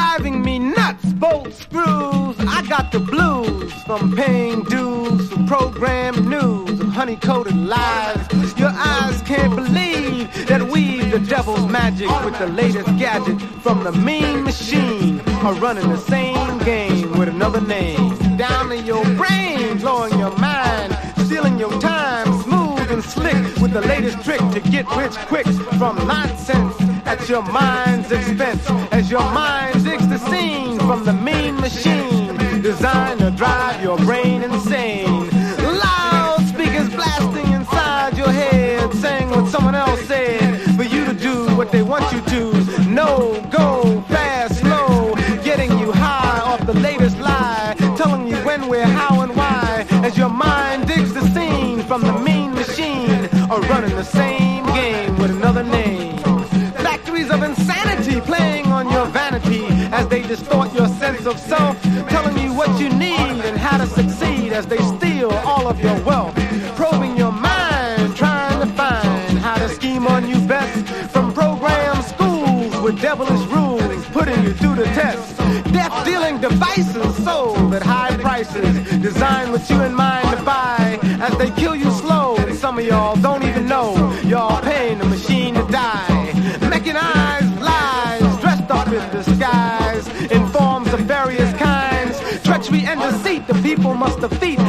driving me nuts. Bolt screws, I got the blues from paying dues for program news of honey-coated lies. Your eyes can't believe that we've the devil's magic with the latest gadget from the mean machine. Are running the same game with another name. Down in your brain, blowing your mind, stealing your time, smooth and slick with the latest trick to get rich quick from nonsense at your mind's expense. As your mind digs the scene from the mean machine designed to drive your brain insane. Loudspeakers blasting inside your head, saying what someone else said for you to do what they want you to. No, go, fast, slow, getting you high off the latest lie, telling you when, where, how, and why. As your mind digs the scene from the mean machine, are running the same game with another name. Factories of insanity playing on your vanity as they distort your sense of self, telling you what you need and how to succeed as they steal all of your wealth. Probing your mind, trying to find how to scheme on you best from program schools with devilish rules, putting you through the test. Death-dealing devices sold at high prices, designed with you in mind to buy as they kill you slow. And some of y'all don't even know y'all paying the machine to die. Mechanized lies dressed up in disguise in forms of various kinds. Treachery and deceit the people must defeat